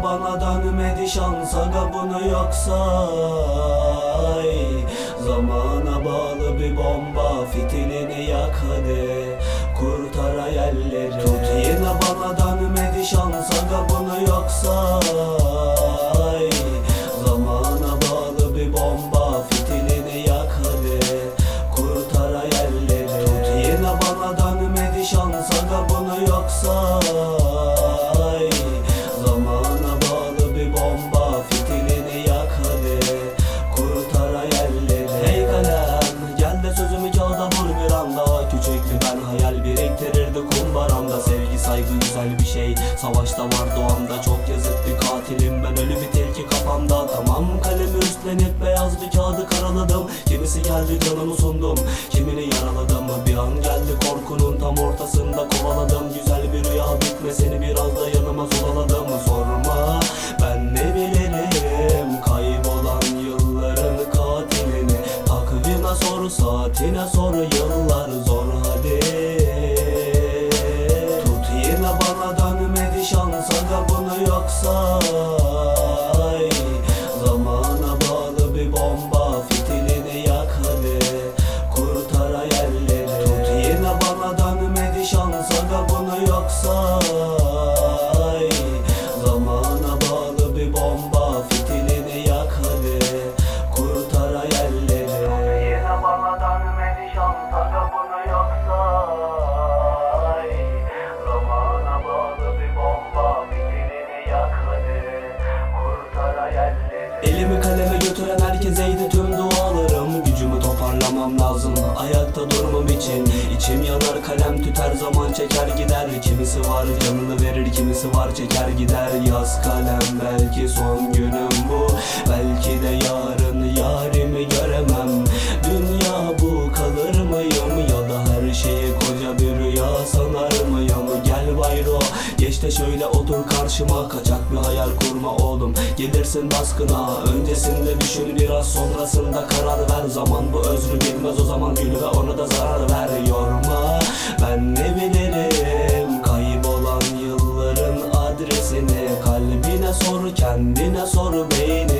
bana dönmedi şans aga bunu yok say. Zamana bağlı bir bomba, fitilini yak hadi, kurtar hayalleri. Tut yine bana dönmedi şans aga bunu yok say. Zamana bağlı bir bomba, fitilini yak hadi, kurtar hayalleri. Tut yine bana dönmedi şans aga bunu yok say. Zamana bağlı bir bomba, fitilini yak hadi, kurtar hayalleri. Hey kalem gel de sözümü kağıda vur bir anda. Küçüktü ben hayal biriktirirdi kumbaramda. Sevgi saygı güzel bir şey, savaşta var doğamda. Çok yazık bir katilim ben, ölü bir tilki kafamda. Tamam kalemi üstlenip beyaz bir kağıdı karaladım. Kimisi geldi canımı sundum, kimini yaraladım. Bir an geldi korkunun tam ortasında kovaladım. Güzel bir rüya bitmesini biraz da yanıma sulaladım. Sorma ben ne bilirim kaybolan yılların katilini. Takvime sor, saatine sor, yıllar zor hadi. Tut yine bana dönmedi şans aga bunu yok say. Zamana bağlı bir bomba, fitilini yak hadi, kurtar hayalleri. Tut yine bana dönmedi şans aga bunu yok say. Zamana bağlı bir bomba, fitilini yak hadi, kurtar hayalleri. Tut yine bana dönmedi şans aga bunu yok say. Zamana bağlı bir bomba, fitilini yak hadi, kurtar hayalleri. Elimi kaleme götüren herkeseydi tüm dualarım. Gücümü toparlamam lazım ayakta durmam için. İçim yanar kalem tüter zaman çeker gider. Kimisi var canını verir, kimisi var çeker gider. Yaz kalem belki son günüm bu, belki de yarın yarimi göremem. Dünya bu kalır mıyım ya da her şeyi koca bir rüya sanar mıyım? Gel bayro geç de şöyle otur karşıma, kaçak bir hayal kurma oğlum, gelirsin baskına. Öncesinde düşün biraz, sonrasında karar ver. Zaman bu özrü bilmez, o zaman gül ve ona da zarar ver. Yorma ben ne bilirim kaybolan yılların adresini. Kalbine sor, kendine sor, beyni